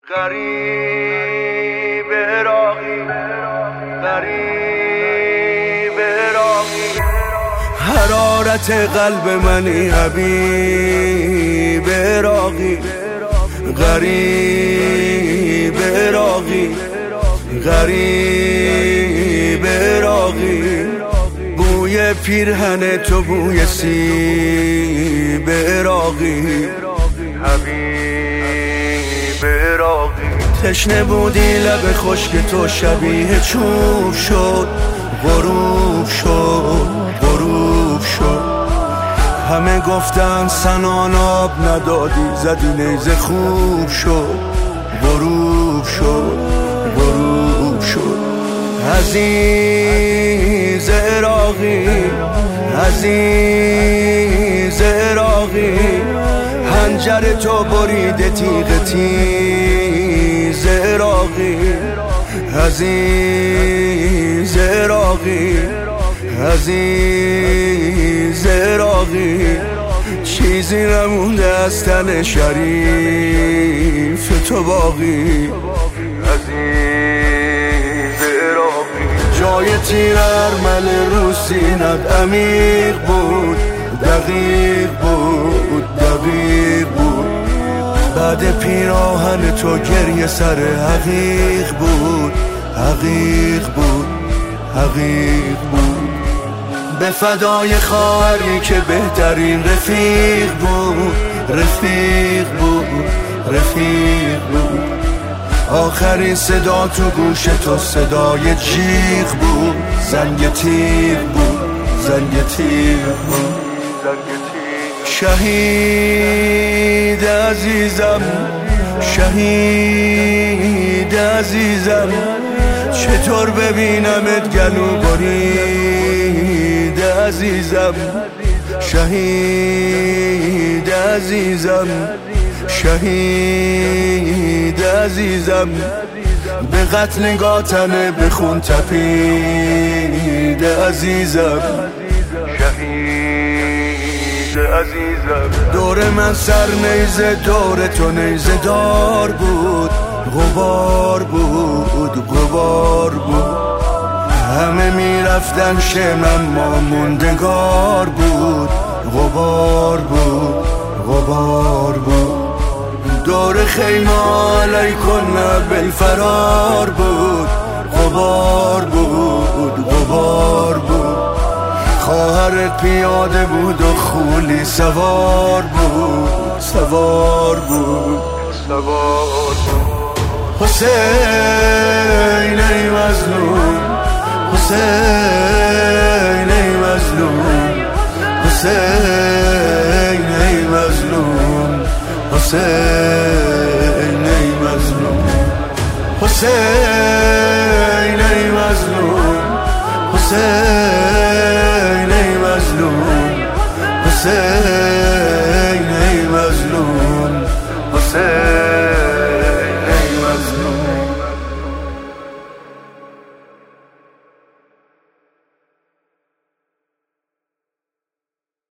غریب عراقی، غریب عراقی، حرارت قلب منی حبیب عراقی، غریب عراقی، غریب عراقی، بوی پیرهن تو بوی سیب عراقی، حبیب عراقی، تشنه بودی لب خشک تو شبیه چوب شد، غروب شد، غروب شد، همه گفتن سنان آب ندادی زدی نیزه خوب شد، غروب شد، غروب شد، عزیز عراقی، عزیز عراقی، حنجر تو بریده تیغ تیز عراقی، عزیز عراقی، عزیز عراقی، چیزی نمونده از تن شریف تو باقی، عزیز عراقی، جای تیر ارمل رو سینت عمیق بود، دقیق بود، دقیق بود، بعد پیراهن تو گریه سر حقیق بود، حقیق بود، حقیق بود، به فدای خواهری که بهترین رفیق بود، رفیق بود، رفیق بود، آخرین صدا تو گوش تو صدای جیغ بود، زنگ تیغ بود، زنگ تیغ بود، شهید عزیزم، شهید عزیزم، چطور ببینمت گلو برید عزیزم، شهید عزیزم، شهید عزیزم، به قتل گاتنه به خون تپید عزیزم، شهید عزیزم، دور من سر نیزه دور تو نیزه دار بود، غبار بود، غبار بود، همه میرفتن شمم ما موندگار بود، غبار بود، غبار بود، دور خیمه علیکن بالفرار بود، غبار بود، غبار بود، خواهرت پیاده بود و خولی سوار بود، سوار بود، سوار بود، حسین ای مظلوم، حسین ای مظلوم، حسین ای مظلوم، حسین ای مظلوم، حسین